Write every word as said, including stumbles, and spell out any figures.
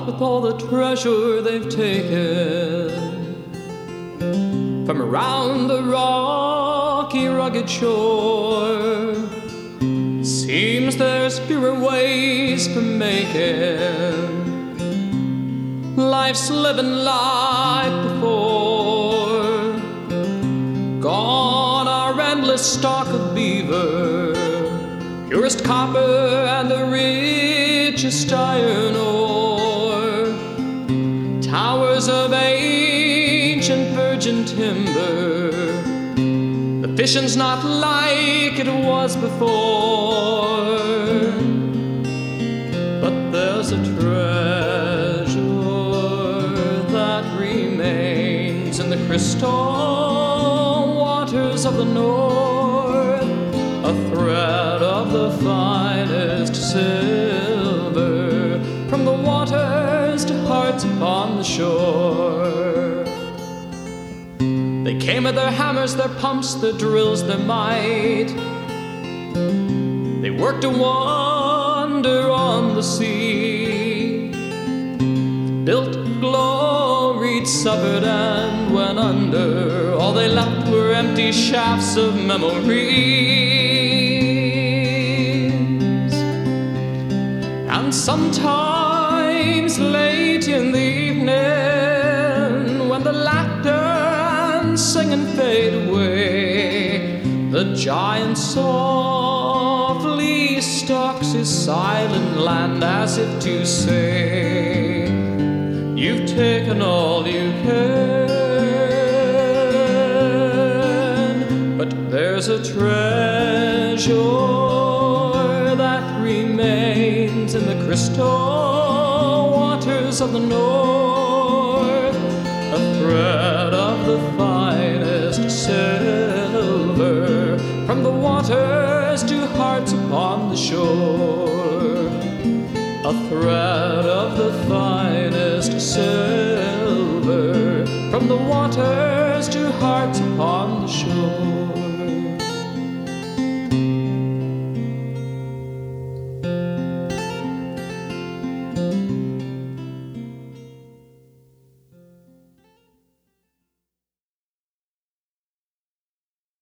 what with all the treasure they've taken from around the rocky, rugged shore. Seems there's fewer ways for making life's living like before. Gone our endless stock of beaver, purest copper and the richest iron ore. Towers of ancient virgin timber, the fishing's not like it was before. But there's a treasure that remains in the crystal waters of the north, a thread of the finest silver, from the waters to hearts upon the shore. They came with their hammers, their pumps, their drills, their might. They worked a wonder on the sea, built, gloried, suffered, and went under. All they left were empty shafts of memories. And sometimes late in the evening, when the laughter and singing fade away, the giant softly stalks his silent land, as if to say, you've taken all you can. But there's a treasure that remains in the crystal waters of the north, a thread of the finest silver, from the waters to hearts upon the shore, a thread of the finest silver, from the waters to hearts upon the shore.